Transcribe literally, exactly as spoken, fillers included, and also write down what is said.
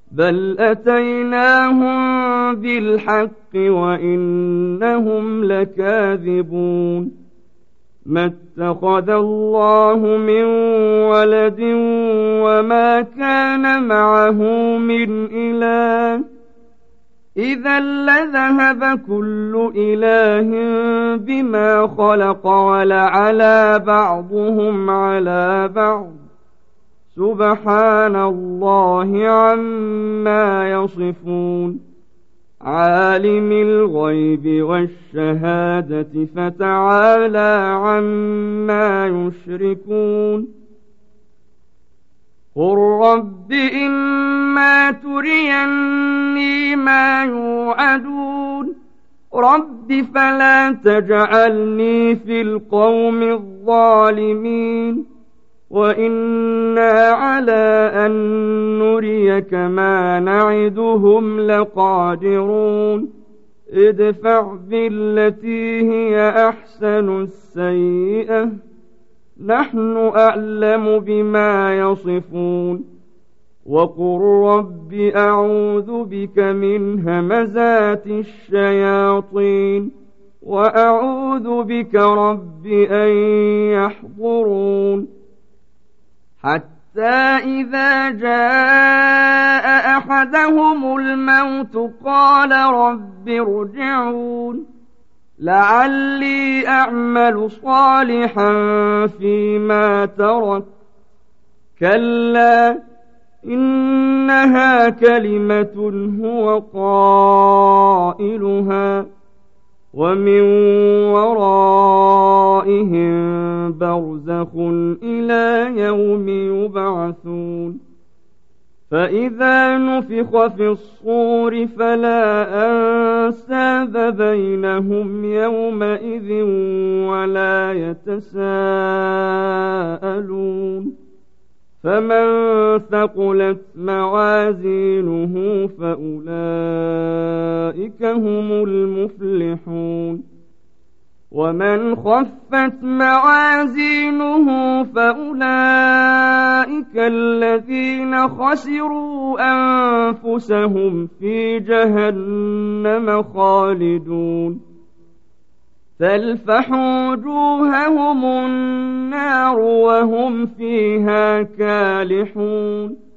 بل أتيناهم بالحق وإنهم لكاذبون ما اتخذ الله من ولد وما كان معه من إله إذا لذهب كل إله بما خلق ولعلى بعضهم على بعض سبحان الله عما يصفون عالم الغيب والشهادة فتعالى عما يشركون قل رب إما تريني ما يوعدون رب فلا تجعلني في القوم الظالمين وإنا على أن نريك ما نعدهم لقادرون ادفع بالتي هي أحسن السيئة نحن أعلم بما يصفون وقل رب أعوذ بك من همزات الشياطين وأعوذ بك رب أن يحضرون حتى إذا جاء أحدهم الموت قال رب ارجعون لعلي أعمل صالحا فيما ترك كلا إنها كلمة هو قائلها ومن ورائهم برزخ إلى يوم يبعثون فإذا نفخ في الصور فلا أنساب بينهم يومئذ ولا يتساءلون فمن ثقلت موازينه فأولئك هم المفلحون ومن خفت موازينه فأولئك الذين خسروا أنفسهم في جهنم خالدون تلفح وجوههم النار وهم فيها كالحون